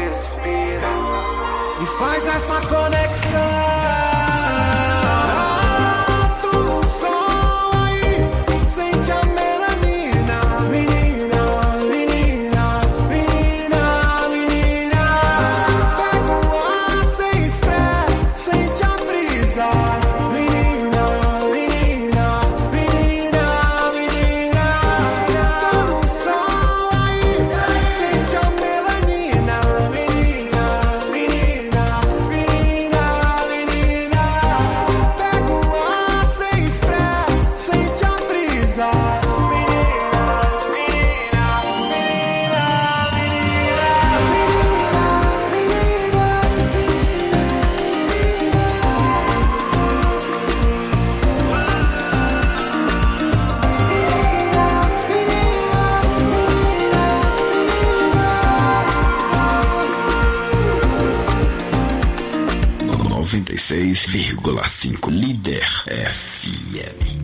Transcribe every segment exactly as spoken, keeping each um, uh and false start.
respira e faz essa conexão. noventa e seis vírgula cinco Líder F M.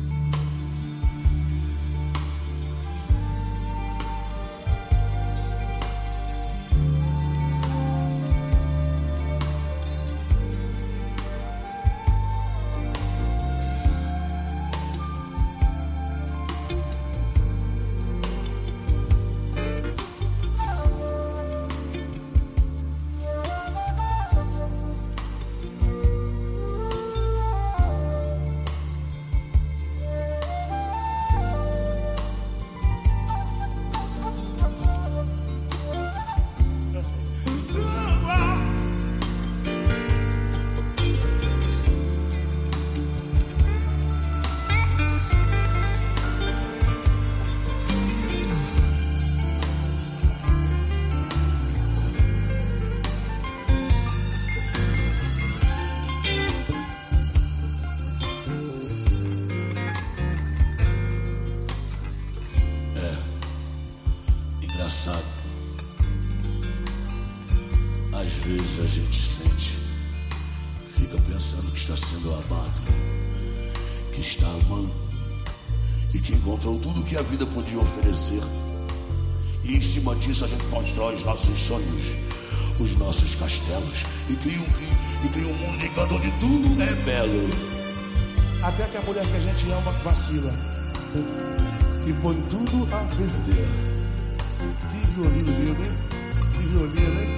Disso a gente constrói os nossos sonhos, os nossos castelos e cria um, e cria um mundo de canto onde tudo é belo. Até que a mulher que a gente ama vacila e põe tudo a perder. Que violino lindo, hein? Que violino, hein?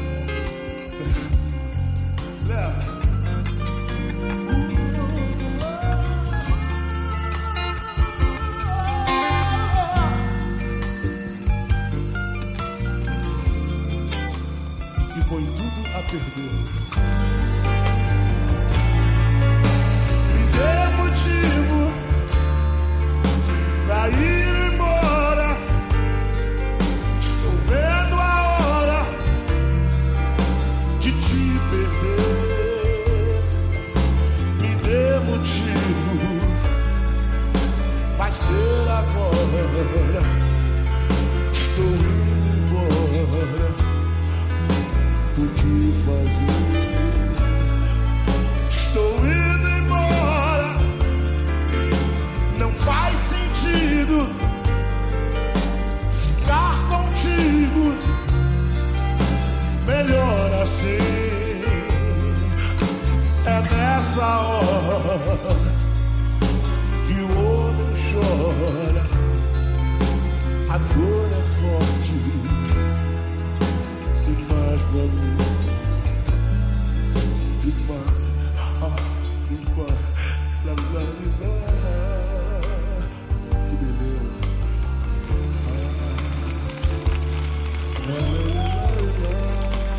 Léo. Põe tudo a perder. Me dê motivo pra ir embora. Estou vendo a hora de te perder. Me dê motivo, vai ser agora. Estou indo embora. O que fazer? Estou indo embora. Não faz sentido ficar contigo. Melhor assim. É nessa hora que o olho chora. A dor é forte demais pra mim. Demais, ah, demais. La, la, la. Que beleza. Ah, la, la, la, la.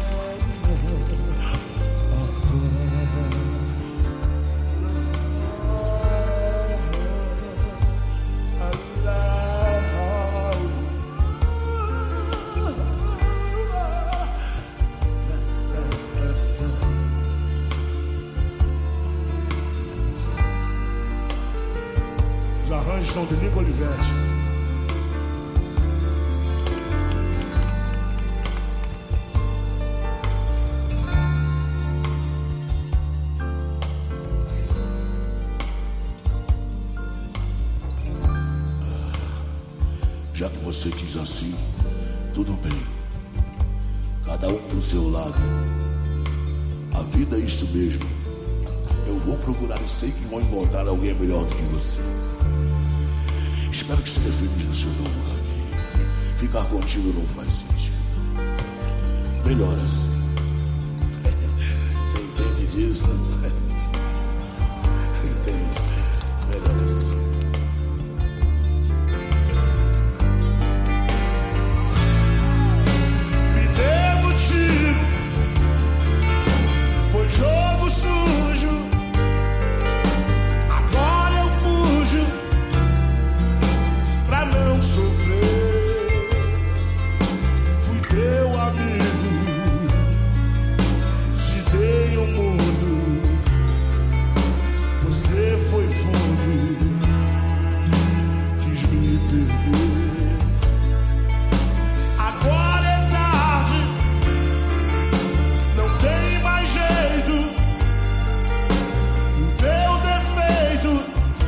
São de Nico Olivetti. Já que você quis assim, tudo bem. cada um pro seu lado. A vida é isso mesmo. Eu vou procurar e sei que vou encontrar alguém melhor do que você. Espero que seja feliz no seu novo caminho. Ficar contigo não faz sentido. Melhor assim. Você entende disso, né? Entende? Melhor assim. Me deu motivo. Foi jogo sujo. Agora eu fujo pra não sofrer. Fui teu amigo. Te dei o mundo. Você foi fundo. Quis me perder. Agora é tarde. Não tem mais jeito. O teu defeito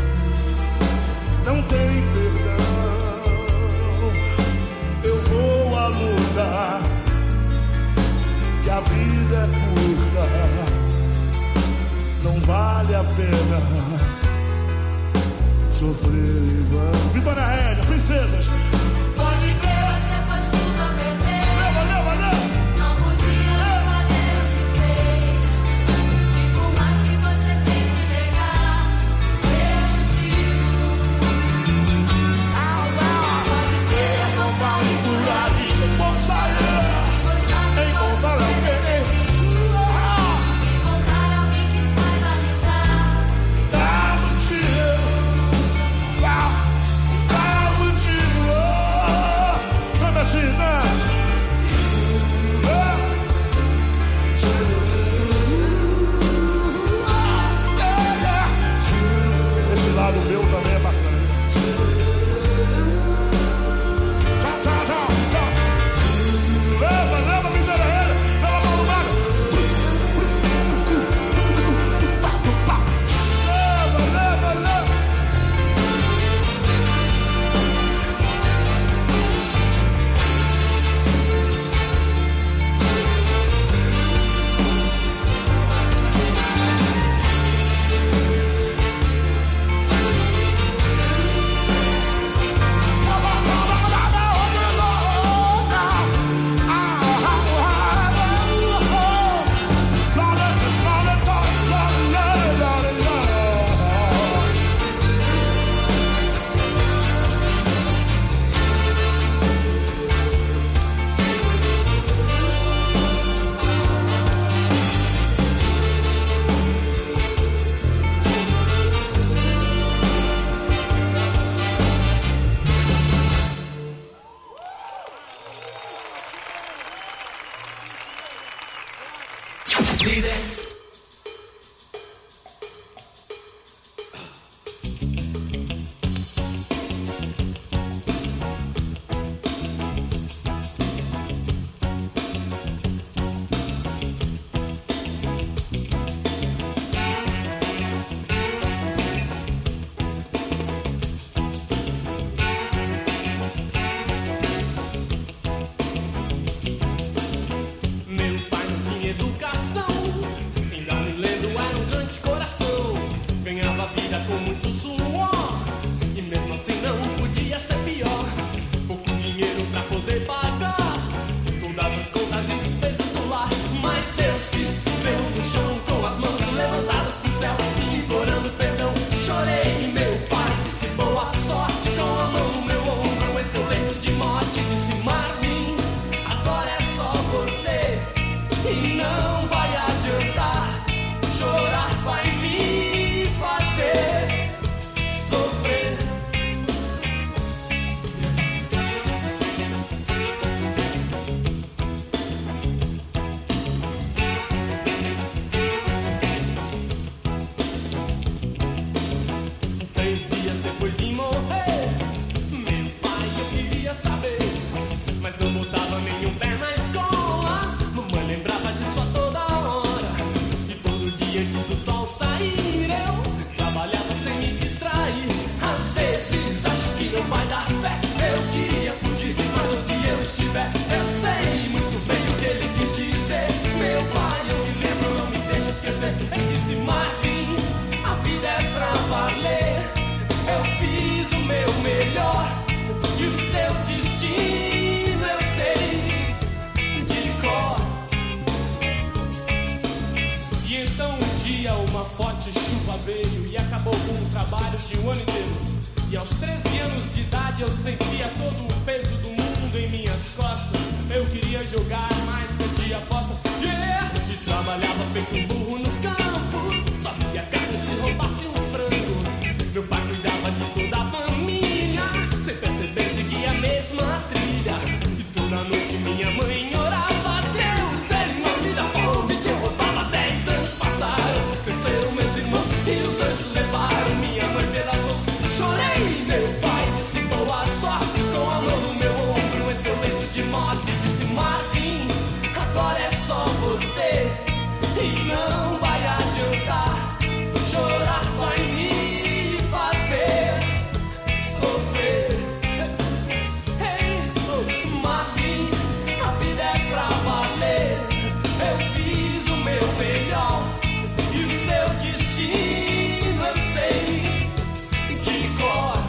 não tem perdão. Eu vou à luta, que a vida é curta. Não vale a pena sofrer em vão. Vitória Régia, princesas. Pode crer, você pôs tudo a perder. Leva, leva, leva. Não podia fazer o que fez. E por mais que você tente negar, eu motivo. Pode crer, eu vou sair por ali. Vamos sair. Pois já Encontrar posso alguém. ser feliz. Encontrar alguém que saiba me dar. Dá motivo. Dá, dá motivo. Canta, Tina. Esse lado meu também é bacana. Tchau, tchau, tchau, tchau. Leva, leva, me dera ele. Leva, Paulo Braga. Leva, leva, leva. Meu pai não tinha educação, e não me lembro, era um grande coração. Ganhava vida com muito suor, e mesmo assim não podia ser pior. Pouco dinheiro pra poder pagar todas as contas e despesas do lar. Mas Deus quis ver no chão com as mãos levantadas pro céu, implorando perdão. Chorei e meu pai disse boa sorte, com a mão no meu ombro, esse é o leito de morte. Disse Marvin, agora é só você. E não vai adiantar, chorar vai me fazer sofrer. Três dias depois de morrer, meu pai eu queria saber, mas não botava nenhum pé na escola. Mamãe lembrava disso a toda hora, e todo dia antes do sol sair eu trabalhava sem me distrair. Às vezes acho que não vai dar pé, eu queria fugir, mas onde eu estiver eu sei muito bem o que ele quis dia uma forte chuva veio e acabou com o trabalho de um ano inteiro. E aos treze anos de idade eu sentia todo o peso do mundo em minhas costas. Eu queria jogar, mas perdi a aposta. Yeah! E trabalhava feito um burro nos campos. Só via carne se roubasse um frango. Meu pai cuidava de toda a família, sem perceber seguia a mesma trilha. E toda noite minha mãe orava a Deus, ele não me dá fome que eu roubava. Dez anos passaram, cresceram meus irmãos e os anjos levaram minha mãe pelas mãos. Chorei, meu pai disse boa sorte, com a mão no meu ombro em seu leito de morte. Disse Marvin, agora é só você e não vai adiantar. Chorar vai me fazer sofrer. Hey, oh, Marvin, a vida é pra valer. Eu fiz o meu melhor e o seu destino eu sei de cor.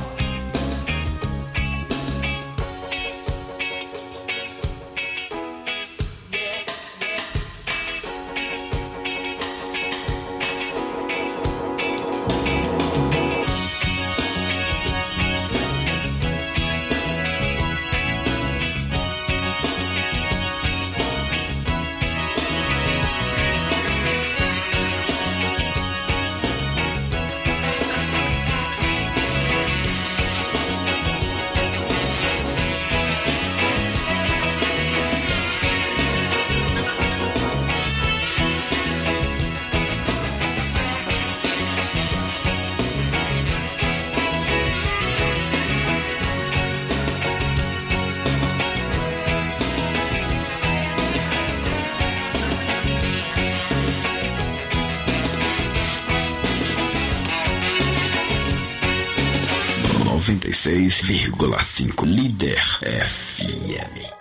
noventa e seis vírgula cinco Líder F M.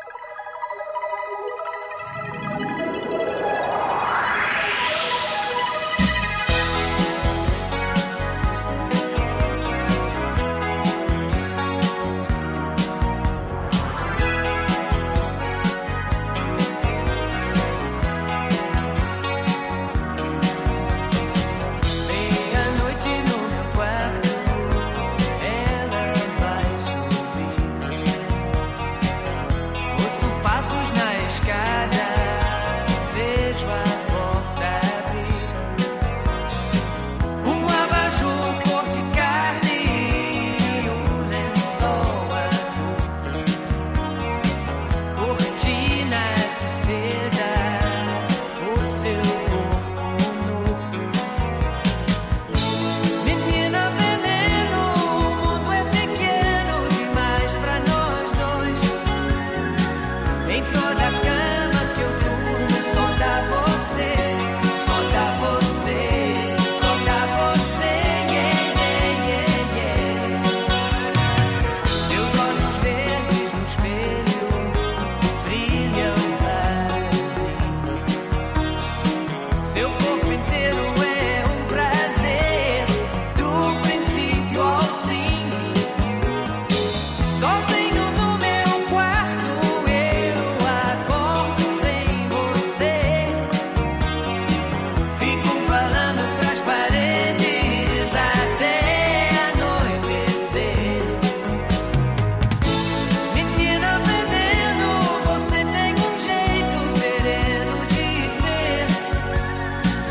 Meia-noite no meu quarto, ela vai subir. Ouço passos na escada, vejo a porta abrir. Um abajur cor de carne e um lençol azul. Cortinas de seda, o seu corpo nu. Menina veneno, o mundo é pequeno demais pra nós dois. Em toda a cama que eu durmo só dá você, só dá você, só dá você, yeah, yeah, yeah, yeah. Seus olhos verdes no espelho brilham para mim. Seu corpo inteiro é um prazer, do princípio ao fim. Sozinho no meu quarto, eu acordo sem você. Fico falando pras paredes até anoitecer. Menina veneno, você tem um jeito sereno de ser.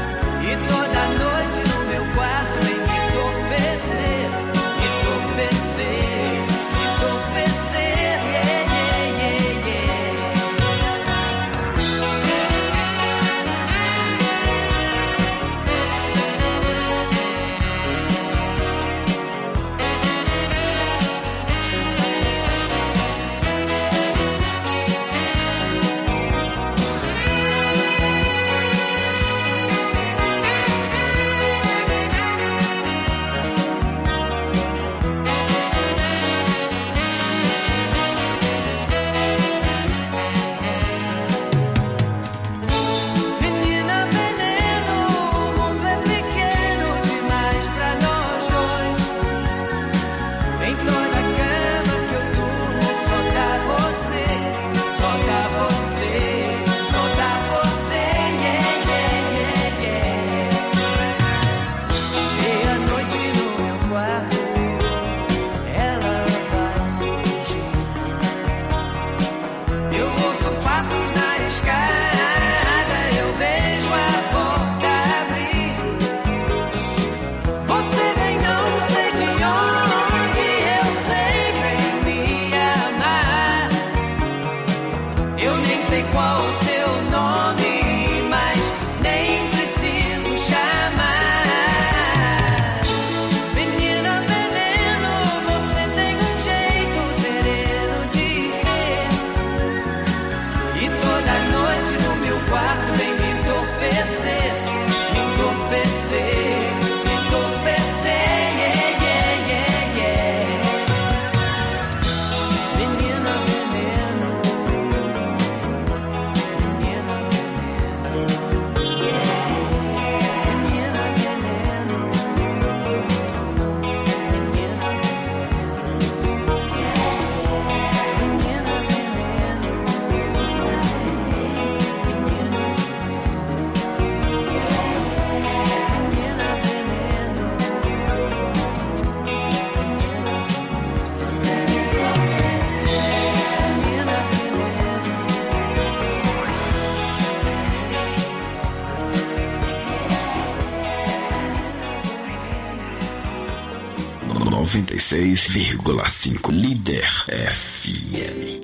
noventa e seis vírgula cinco Líder F M.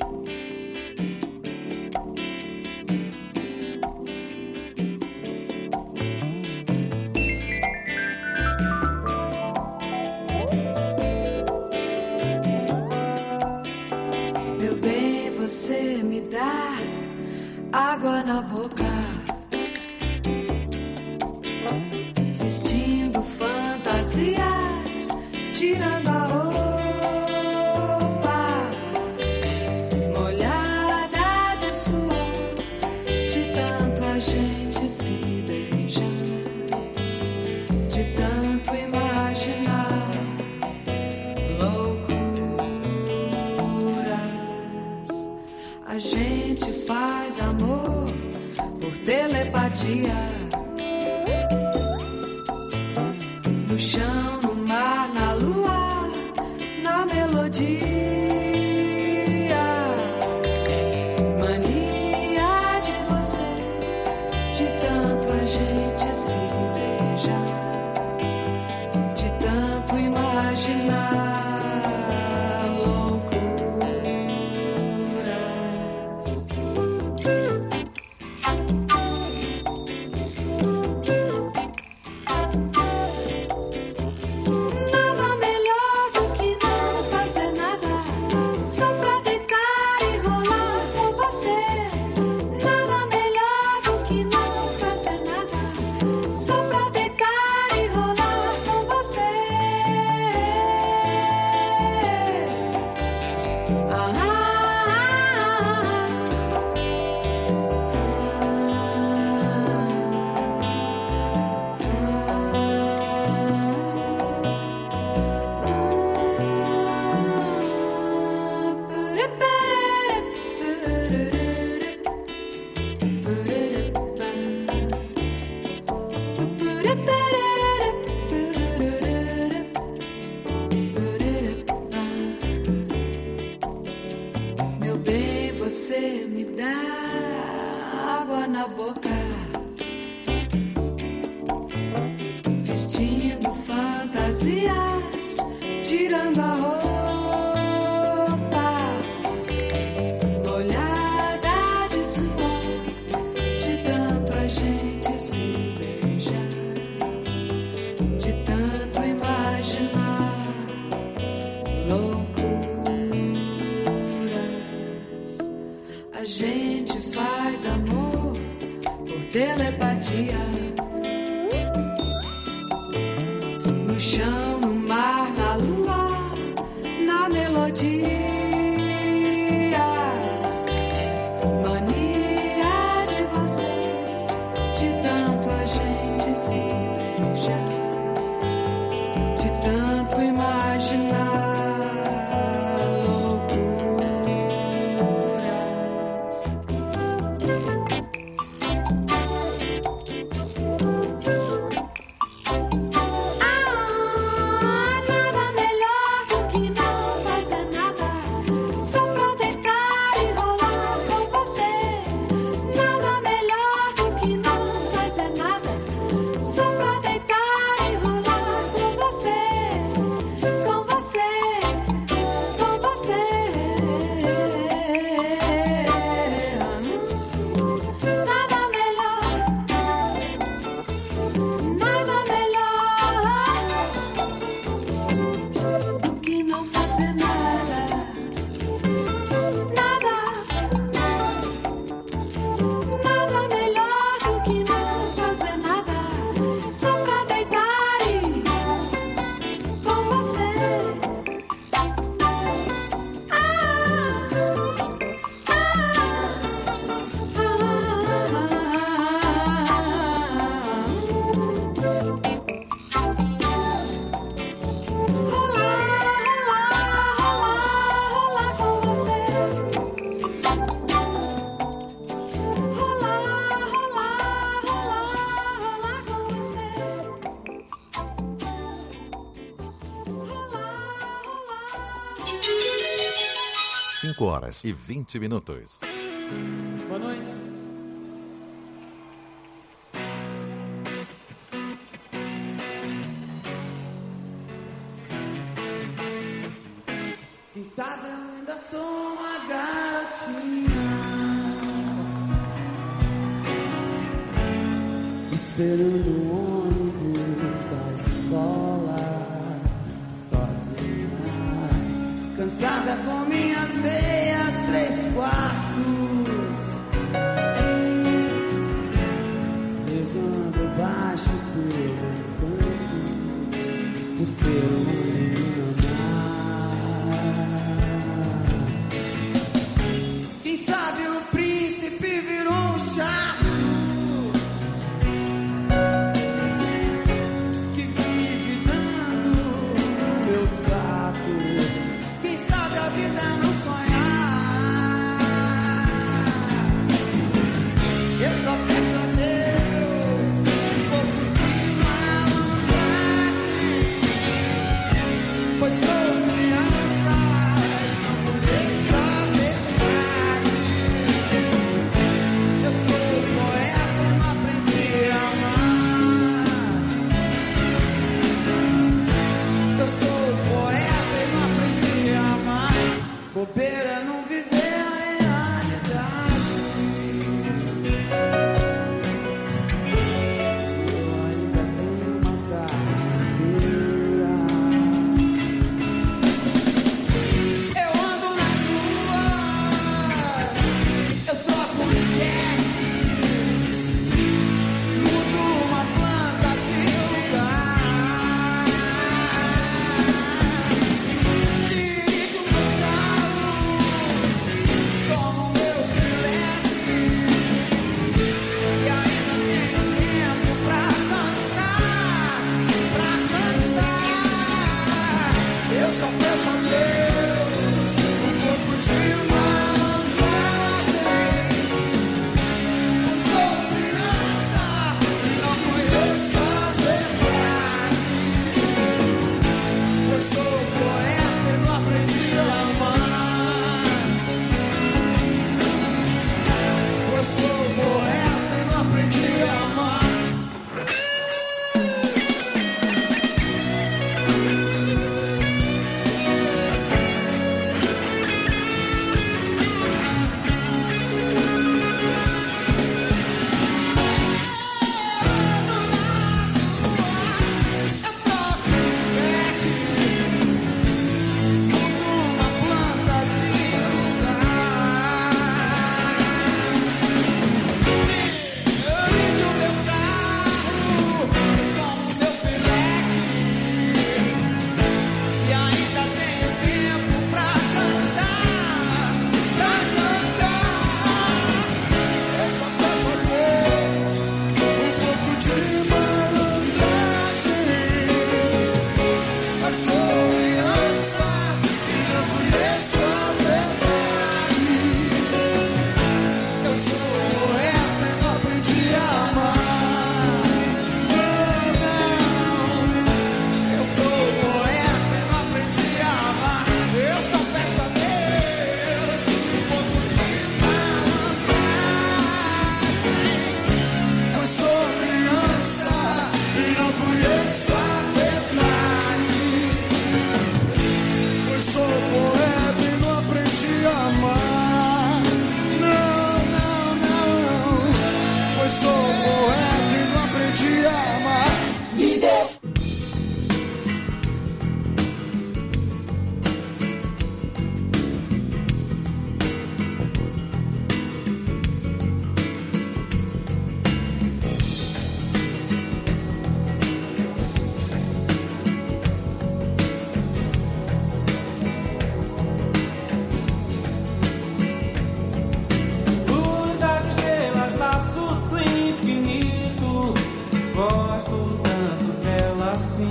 Meu bem, você me dá água na boca, vestindo fantasias, tirando a roupa, molhada de suor, de tanto a gente se beijar, de tanto imaginar loucuras. A gente faz amor por telepatia, no chão, no mar, na lua, na melodia. Mania de você, de tanto a gente se beijar, de tanto imaginar loucuras. Nada melhor do que não fazer nada, só pra deitar e rolar com você. Nada melhor do que não fazer nada, só pra deitar e rolar com você. Ah, ah, meu bem, você me dá água na boca, vestindo fantasias, tirando a roupa, molhada de suor, de tanto a gente se beijar, de tanto imaginar loucuras. A gente faz amor por telepatia, no chão, no mar, na lua, na melodia. Mania de você, de tanto a gente se beijar, de tanto imaginar loucuras. Ah, nada melhor do que não fazer nada, só pra deitar e rolar com você. Nada melhor do que não fazer nada, só pra deitar e rolar com você. Com você, com você. Nada melhor, nada melhor do que não fazer nada. Nada, nada melhor do que não fazer nada, só pra deitar e com você. Ah, rolar com você. Rolar, rolar, rolar, rolar com você. Rolar, rolar. cinco horas e vinte minutos. Boa noite. esperando o ônibus da escola, sozinha, cansada com minhas meias, três quartos, rezando baixo pelos cantos, por ser um menino amar. Quem sabe o príncipe virou um chato que vive dando meu saco. Quem sabe a vida não sonhar. Eu só peço a Deus um pouco de malandragem, pois sou criança e não conheço a verdade. Eu sou poeta e não aprendi a amar. Eu sou poeta e não aprendi a amar. Bobeira não viver a realidade. Eu ainda tenho uma tarde inteira. Eu ando na rua, eu troco um cheque, mudo uma planta de lugar, dirijo meu carro, tomo meu filete e ainda tenho tempo pra cantar, pra cantar. Eu só peço a Deus um pouco de malandragem. Eu sou criança e não conheço a verdade. Eu sou poeta e não aprendi a amar. Eu sou poeta e não aprendi a amar. Eu troco um cheque, mudo uma planta de lugar. Eu dirijo meu carro, tomo meu filete e ainda tenho tempo pra cantar, pra cantar. Eu só peço a Deus um pouco de malandragem. Mas sou criança e não conheço a verdade. Eu sou poeta e não aprendi a amar. Não, não. Eu sou poeta e não aprendi a amar. Eu só peço a Deus um pouco de malandragem. Eu sou criança e não conheço a verdade. Pois sou poeta e não aprendi a amar. Não, não, não. Pois sou poeta e não aprendi a amar. Me dê. Luz das estrelas, laço do infinito. Gosto tanto dela assim.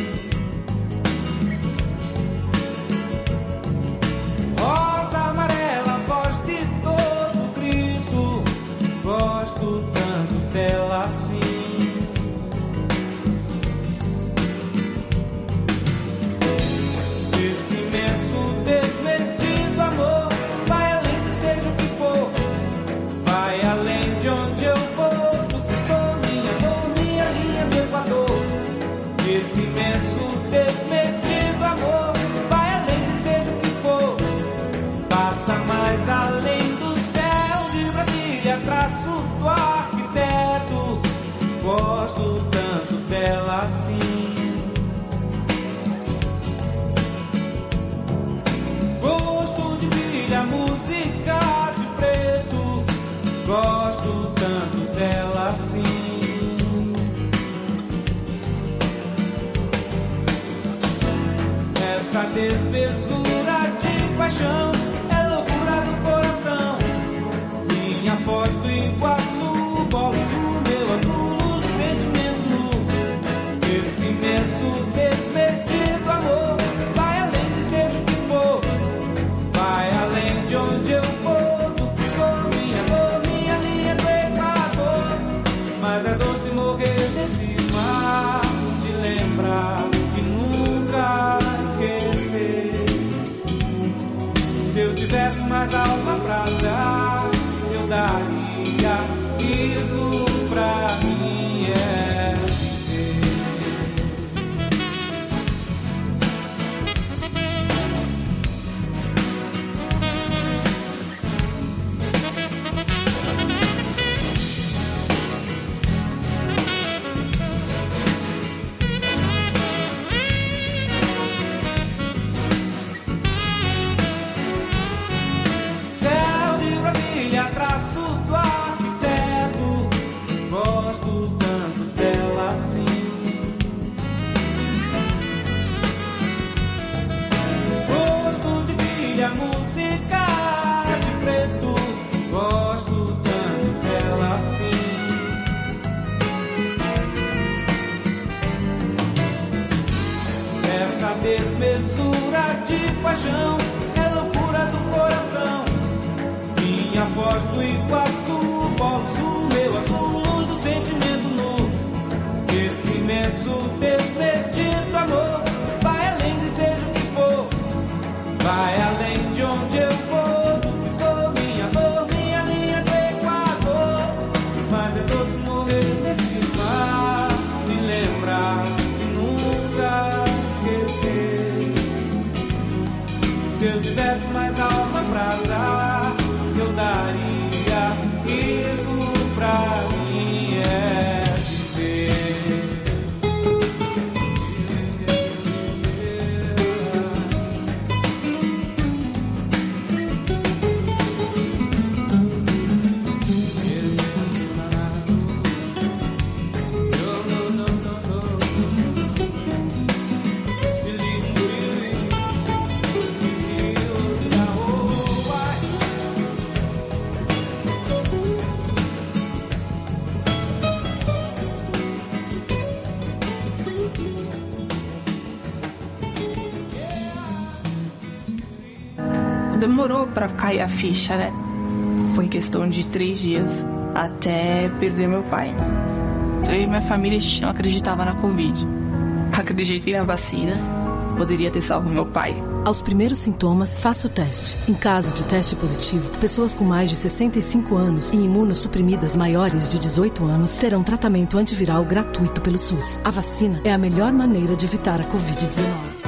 Rosa amarela, voz de todo grito. Gosto tanto dela assim. Esse imenso desmedido amor vai além de seja o que for, vai além de onde eu vou, do que sou, minha dor, minha linha do Equador. Esse imenso desmedido amor vai além de seja o que for, passa mais além do céu de Brasília, traço do arquiteto. desmesura de paixão é loucura do coração. Minha foz do Iguaçu, polo sul, meu azul, luz do sentimento nu. Esse imenso desmedido amor vai além de seja o que for, vai além de onde eu for, do que sou, minha dor, minha linha do Equador. Mas é doce morrer nesse mar, de lembrar e nunca esquecer. Se eu tivesse mais alma pra dar, eu daria. Isso pra mim é viver. Céu de Brasília, traço do arquiteto, gosto tanto dela assim. Gosto de filha, música de preto, gosto tanto dela assim. Essa desmesura de paixão é loucura do coração. Minha voz do Iguaçu, polo sul, meu azul, luz do sentimento nu. Esse imenso desmedido amor vai além de seja o que for, vai além de onde eu for, do que sou, minha dor, minha linha do Equador. Mas é doce morrer nesse mar, me lembrar e nunca esquecer. Se eu tivesse mais alma pra dar, eu daria. Isso pra mim é viver. Demorou pra cair a ficha, né? Foi questão de três dias até perder meu pai. Eu e minha família, a gente não acreditava na Covid. Acreditei na vacina, poderia ter salvo meu pai. Aos primeiros sintomas, faça o teste. Em caso de teste positivo, pessoas com mais de sessenta e cinco anos e imunossuprimidas maiores de dezoito anos terão tratamento antiviral gratuito pelo SUS. A vacina é a melhor maneira de evitar a covid dezenove.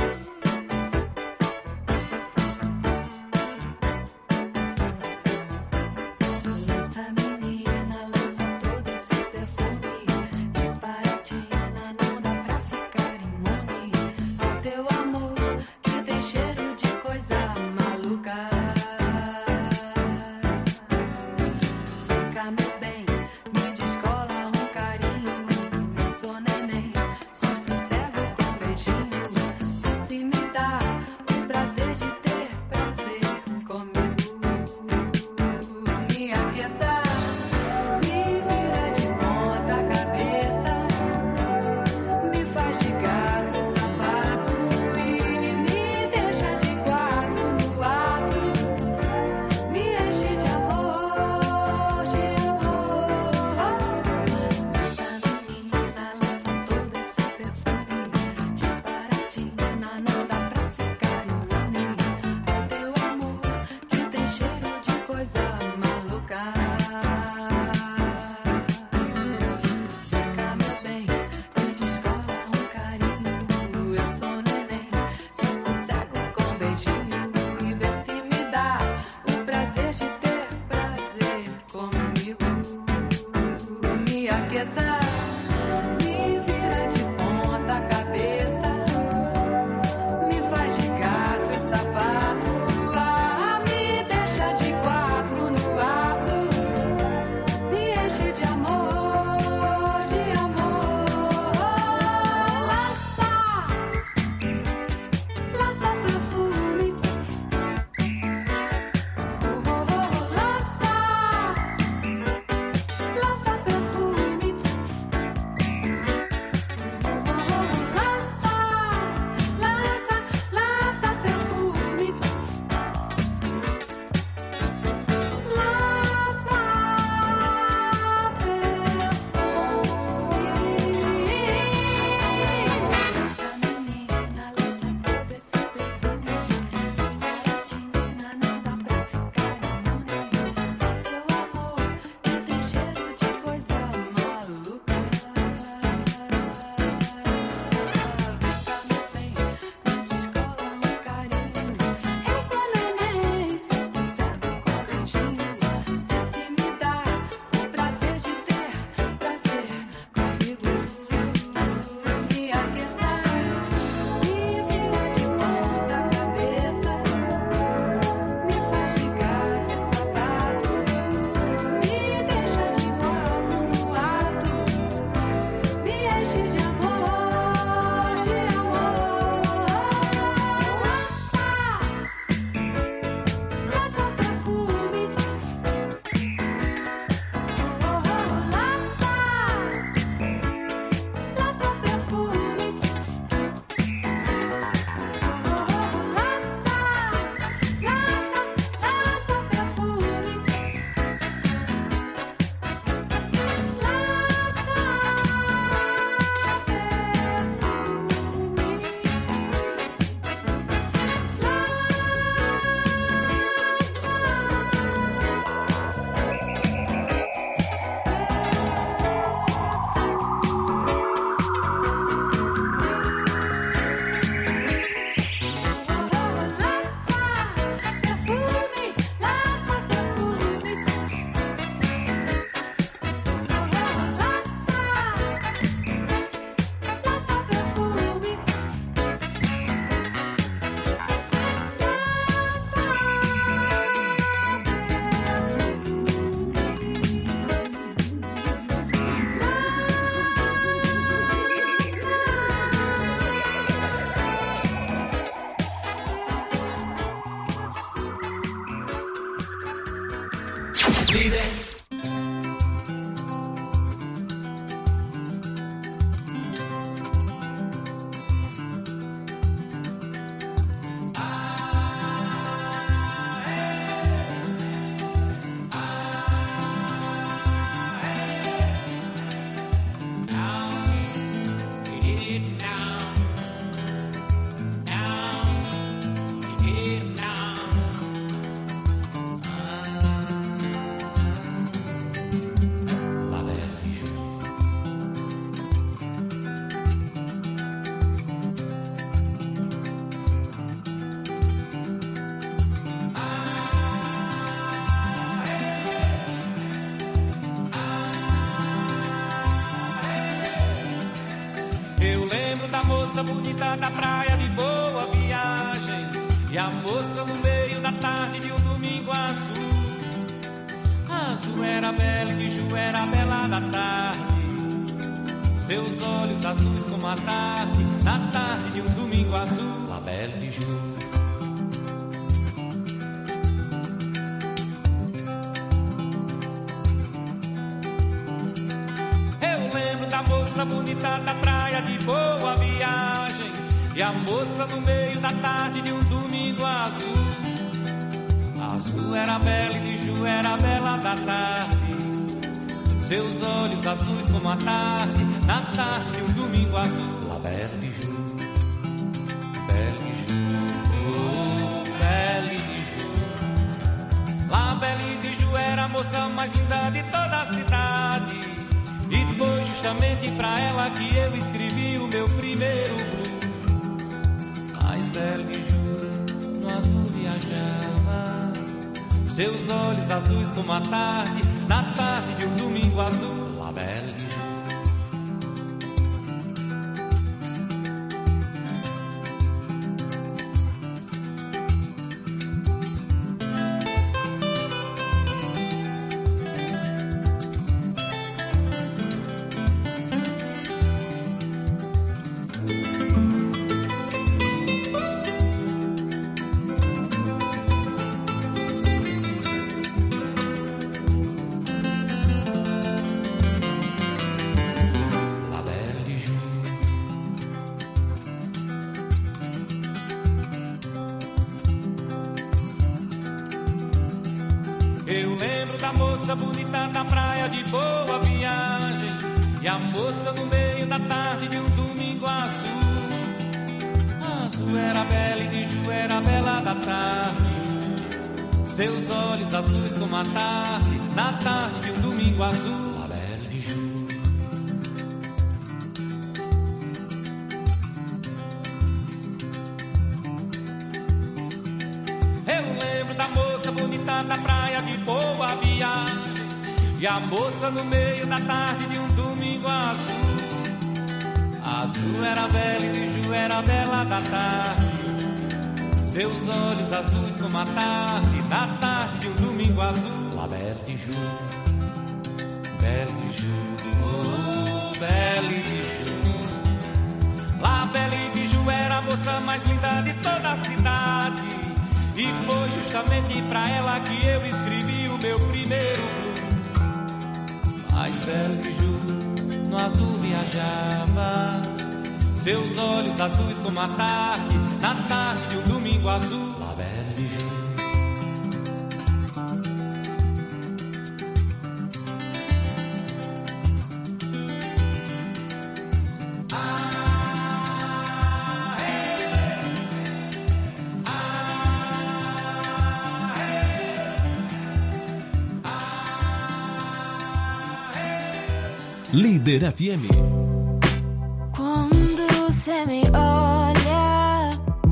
Líder. Bonita da praia de Boa Viagem, e a moça no meio da tarde de um domingo azul. Azul era bela e de Ju era bela da tarde, seus olhos azuis como a tarde, na tarde de um domingo azul. La Belle de Ju. Eu lembro da moça bonita da praia de Boa Viagem, e a moça no meio da tarde de um domingo azul. Azul era bela e de Ju era bela da tarde, seus olhos azuis como a tarde, na tarde de um domingo azul. La Belle de Ju, Belle de Ju, oh, Belle de Ju. La Belle de Ju era a moça mais linda de toda a cidade, e foi justamente pra ela que eu escrevi o meu primeiro blues. Mais bela de Ju, no azul viajava, seus olhos azuis como a tarde, na tarde de um domingo azul. La Belle de Ju. Eu lembro da moça bonita da praia de Boa Viagem, e a moça no meio da tarde de um domingo azul. Azul era bela e de Ju era bela da tarde, seus olhos azuis como a tarde, na tarde de um domingo azul. La Belle de Ju. Eu lembro da moça bonita da praia de Boa Viagem, e a moça no meio da tarde de um domingo azul. Azul era bela e de Ju era bela da tarde, seus olhos azuis como a tarde, na tarde de um domingo azul. La Belle de Ju, Belle de Ju, oh, Belle de Ju. La Belle de Ju era a moça mais linda de toda a cidade, e foi justamente pra ela que eu escrevi o meu primeiro blues. Mais bela de Ju, no azul viajava, seus olhos azuis como a tarde, na tarde de um domingo azul. La Belle de Ju. Líder F M. Quando você me olha,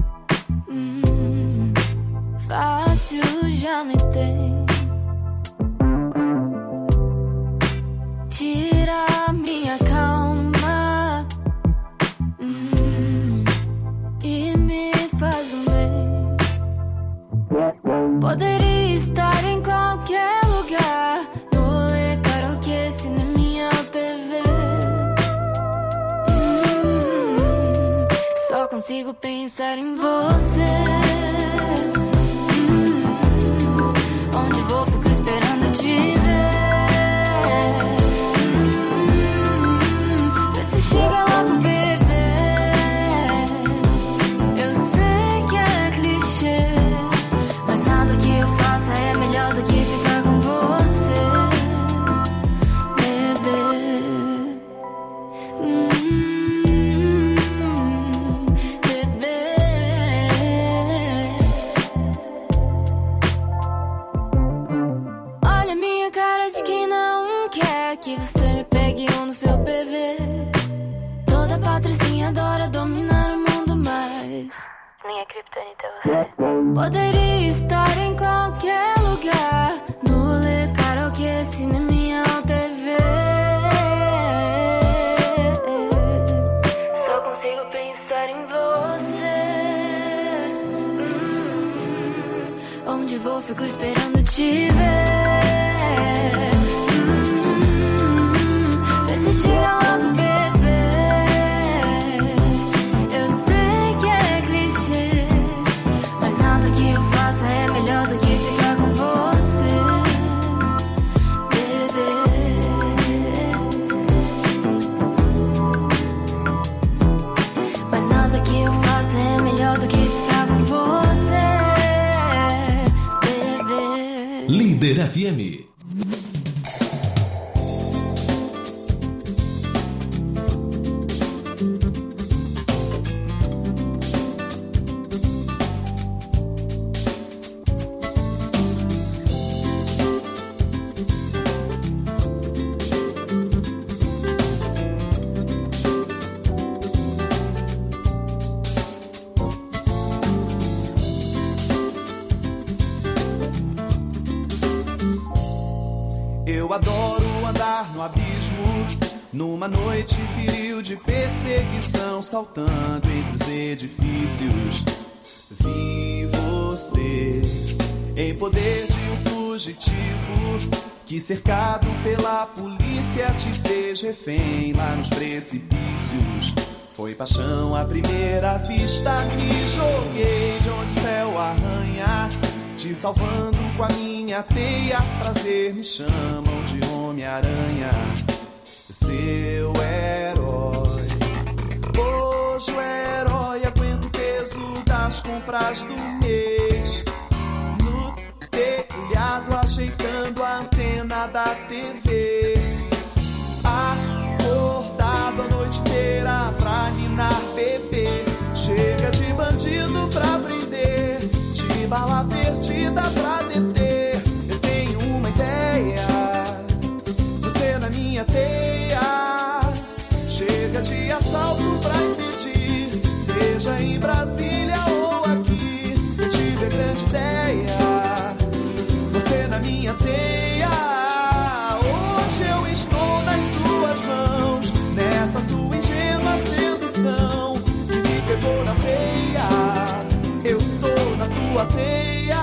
hum, fácil já me tem. Tira minha calma, hum, e me faz um bem. Poderia estar em qualquer lugar, no rolê, karaokê, cineminha ou T V. Hum, só consigo pensar em você. Hum, onde vou, fico esperando te outra sim adora dominar o mundo, mas minha criptonita é você. poderia estar em qualquer lugar, no rolê, karaokê, cineminha ou T V. Só consigo pensar em você. Hum, onde vou, fico esperando te ver. Hum, vê se chega logo, bebê. Eu sei que é clichê, mas nada que eu faça é melhor do que ficar com você, bebê. Mas nada que eu faça é melhor do que ficar com você, bebê. Líder F M. Eu adoro andar no abismo, numa noite viril de perseguição, saltando entre os edifícios. Vi você em poder de um fugitivo, que cercado pela polícia te fez refém lá nos precipícios. Foi paixão à primeira vista, me joguei de onde o céu arranha, te salvando com a minha teia. Prazer me chamam de Homem-Aranha, seu herói. Hoje o herói aguenta o peso das compras do mês, no telhado ajeitando a antena da T V, acordado a noite inteira pra ninar bebê. Chega de bandido pra prender, de bala perdida pra deter. Eu tenho uma ideia, você na minha teia. Chega de assalto pra impedir, seja em Brasília ou aqui. Eu tive a grande ideia, você na minha teia. Hoje eu estou nas suas mãos, nessa sua ingênua sedução que me pegou na veia. Eu tô na tua teia.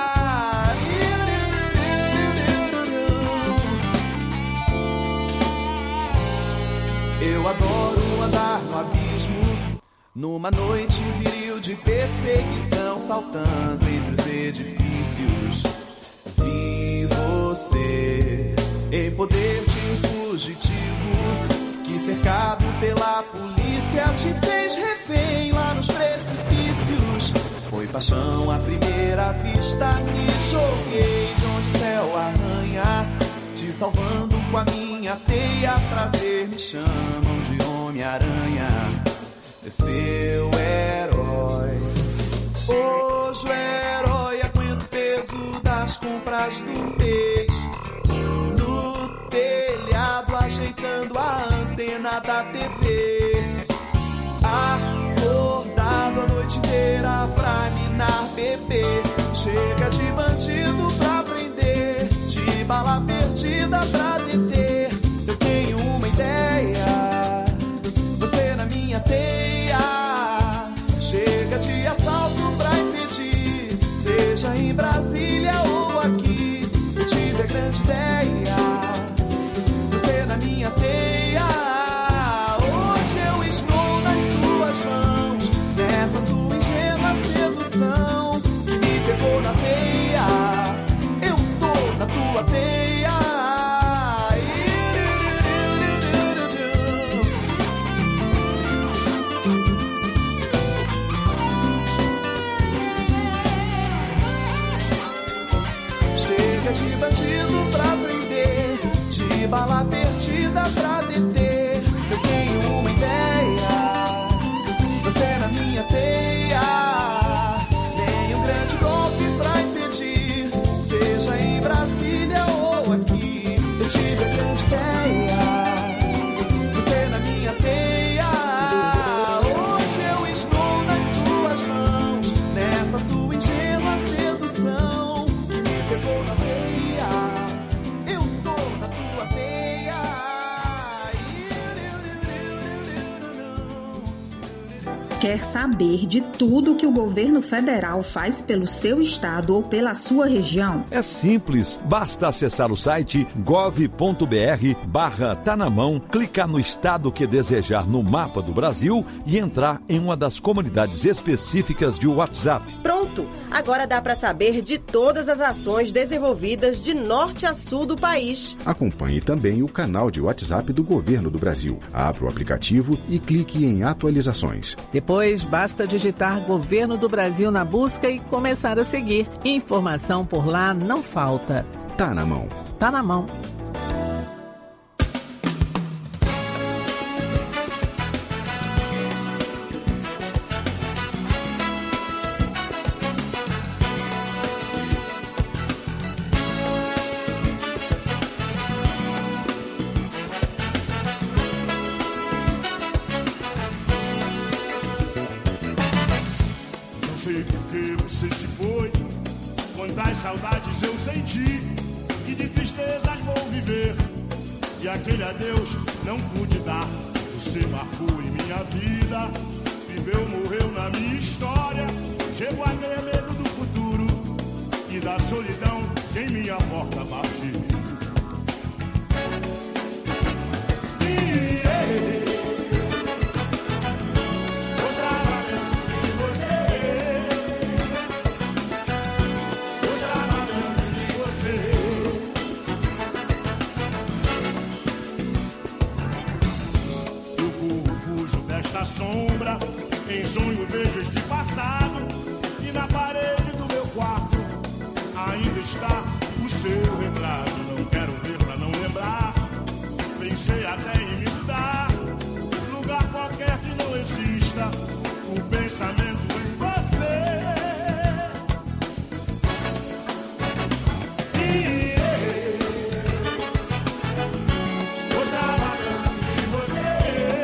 Eu adoro andar no abismo, numa noite viril de perseguição, saltando entre os edifícios. Vi você em poder de um fugitivo, que cercado pela polícia te fez refém lá nos precipícios. Foi paixão à primeira vista, me joguei de onde o céu arranha, te salvando com a minha teia. Prazer me chamam de Homem-Aranha, seu herói. Hoje o herói aguenta o peso das compras do mês, no telhado ajeitando a antena da T V, acordado a noite inteira pra ninar bebê. Chega de bandido pra prender, de bala perdida pra deter. Eu tenho uma ideia, você na minha teia. Chega de assalto pra impedir, seja em Brasília ou aqui. Eu tive a grande ideia, você na minha teia. Hoje eu estou nas suas mãos, nessa sua ingênua sedução que me pegou na veia. Eu tô na tua teia. Chega de bandido pra Quer saber de tudo que o governo federal faz pelo seu estado ou pela sua região? É simples, basta acessar o site gov ponto br barra tá na mão, clicar no estado que desejar no mapa do Brasil e entrar em uma das comunidades específicas de WhatsApp. Pronto! Agora dá para saber de todas as ações desenvolvidas de norte a sul do país. Acompanhe também o canal de WhatsApp do Governo do Brasil. Abra o aplicativo e clique em atualizações. Depois, basta digitar Governo do Brasil na busca e começar a seguir. Informação por lá não falta. Tá na mão. Tá na mão. Saudades eu senti e de tristezas vou viver. E aquele adeus não pude dar. Você marcou em minha vida, viveu, morreu na minha história. Chego a ter medo do futuro e da solidão que em minha porta bate. Sombra, em sonho vejo este passado. E na parede do meu quarto ainda está o seu retrato. Não quero ver pra não lembrar. Pensei até em me mudar, lugar qualquer que não exista o pensamento em você. E gostava tanto de você.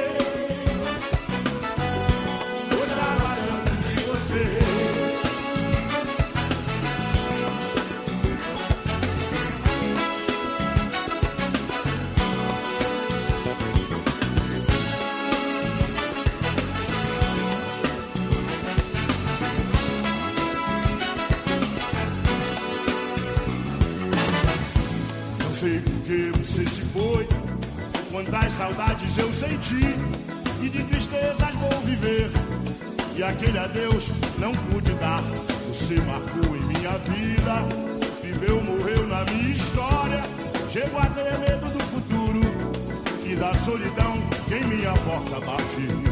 Não sei por que você se foi, quantas saudades eu senti e de tristezas vou viver. E aquele adeus não pude dar. Você marcou em minha vida, viveu, morreu na minha história. Chego a ter medo do futuro e da solidão que em minha porta bate.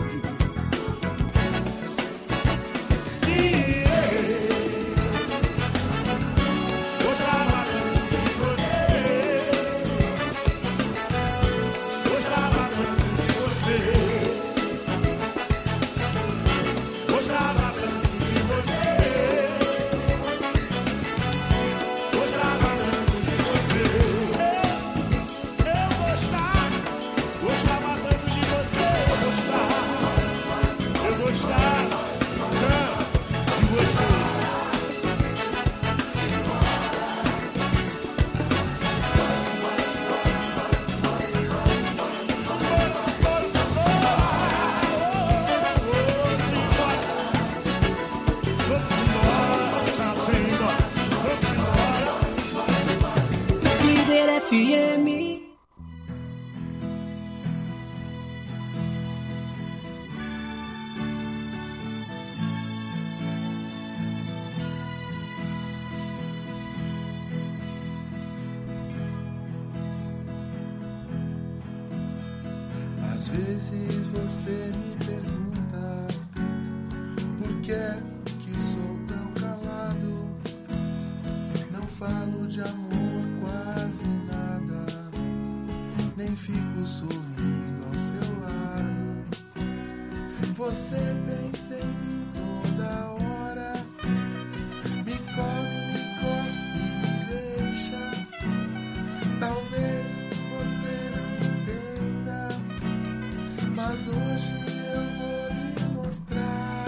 Às vezes você me pergunta por que é que sou tão calado. Não falo de amor quase nada, nem fico sorrindo ao seu lado. Você pensa em mim toda hora, me come, me cospe, me deixa. Talvez você não entenda, mas hoje eu vou lhe mostrar.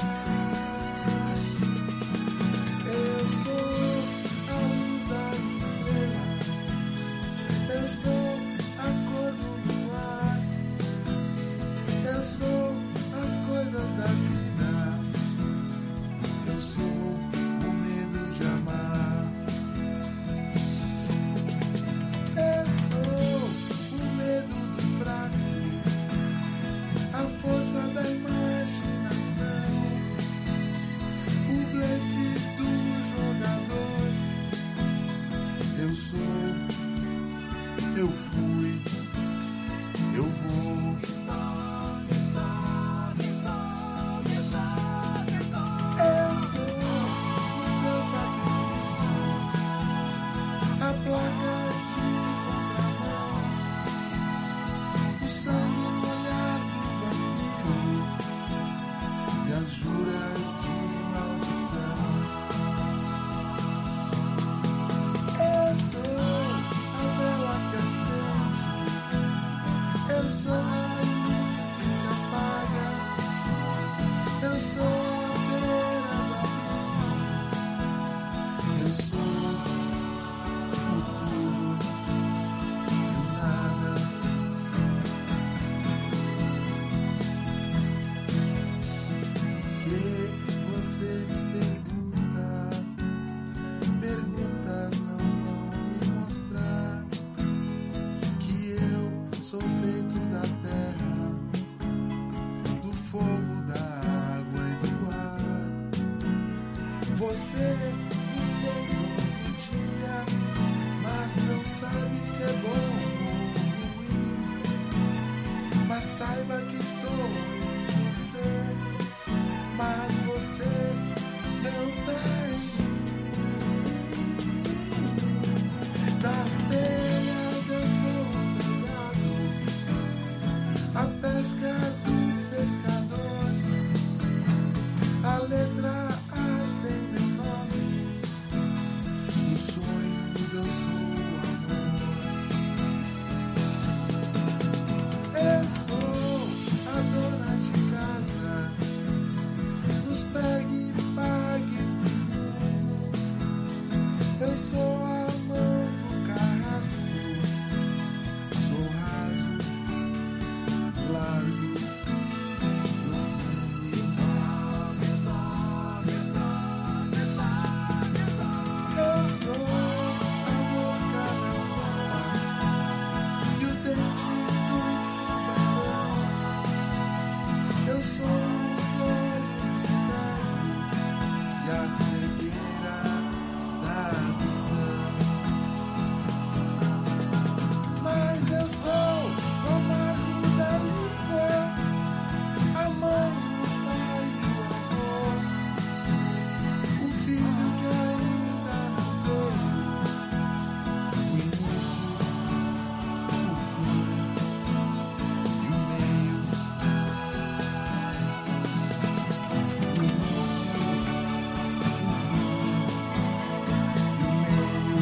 Eu sou a luz das estrelas, eu sou a cor do luar, eu sou as coisas da vida força da imaginação, o blefe do jogador. Eu sou, eu fui, eu vou. Eu sou o seu sacrifício, a placa de contramão, o sangue molhado do vampiro e as juras de maldição. Eu sou a vela que acende, eu sou a luz que se apaga, eu sou a beira do abismo, eu sou o tudo e o nada. Que você me pergunta, perguntas não vão me mostrar que eu sou feito da terra, do fogo, da água e do ar. Você me tem todo dia, mas não sabe se é bom ou ruim. Mas saiba que estou em você, mas você não está em mim. Das telhas eu sou o telhado, a pesca do pescador, a letra A tem meu nome, nos sonhos eu sou o amor. Eu sou a dona de casa, nos pegue e pagues do mundo. Eu sou a mão do carrasco, sou raso, largo, eu sou a mosca na sopa e o dente do tubarão. Eu sou os olhos do céu e a cegueira da visão. Mas eu sou o amargo da língua, a mãe, o pai e o amor, o filho que ainda não veio, o início, o fim e o meio. O início, o fim e o meio.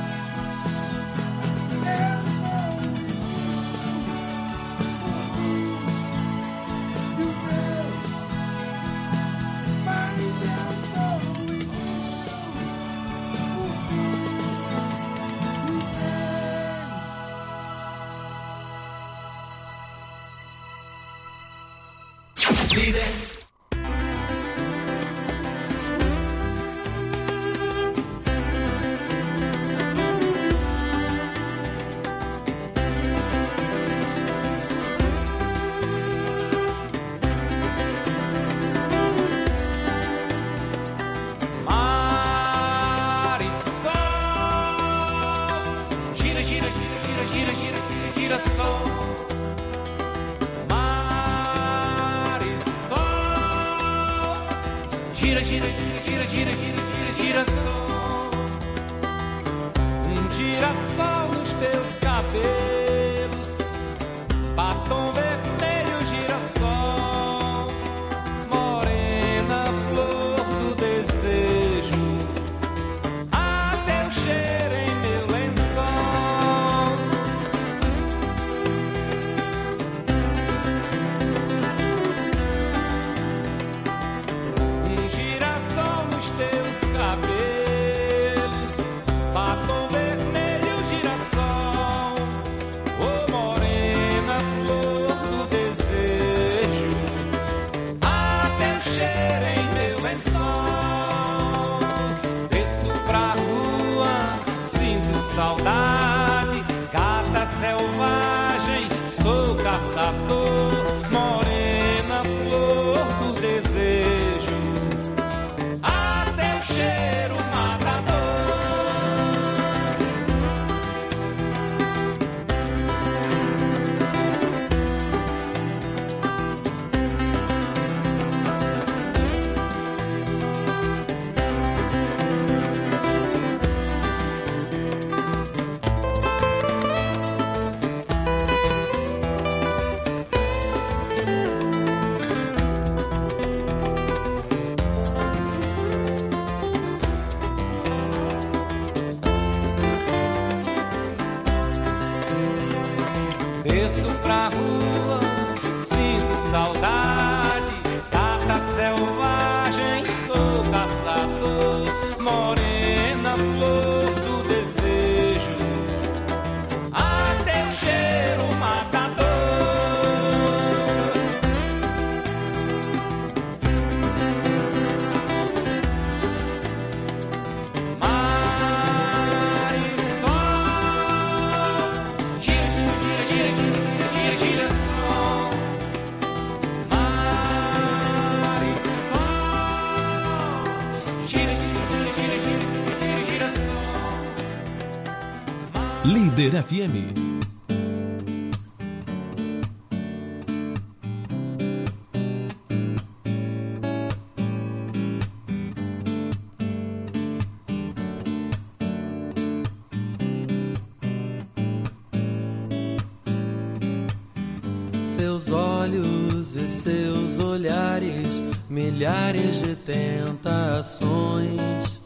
Eu sou o início, o fim e o meio. Mas eu sou o início, o fim e o meio. Líder. Mar e sol, gira, gira, gira, gira, gira, gira, gira, gira, sol. Mar e sol, gira, gira, gira, gira, gira, gira, gira, gira, sol. Um girassol nos teus cabelos, batom vermelho, girassol, morena flor do desejo, a teu cheiro em meu lençol. Um girassol nos teus cabelos, batom vermelho, girassol, oh morena flor do desejo, a teu cheiro em meu lençol. Desço pra rua, sinto saudade, gata selvagem, sou caçador, morena saudade, gata selvagem, sou caçador, morena flor do desejo, a teu cheiro matador. Mar e sol, gira, gira, gira, gira, gira, gira, gira, sol. Mar e sol, gira, gira, gira, gira, gira, gira, gira, sol. Líder F M. Seus olhos e seus olhares, milhares de tentações.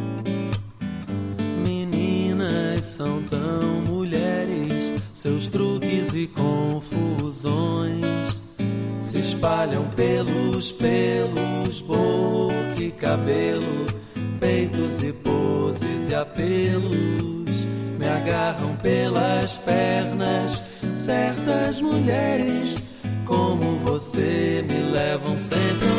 Meninas são tão mulheres, seus truques e confusões se espalham pelos pelos, boca e cabelo, peitos e poses e apelos. Me agarram pelas pernas, certas mulheres como você me levam sempre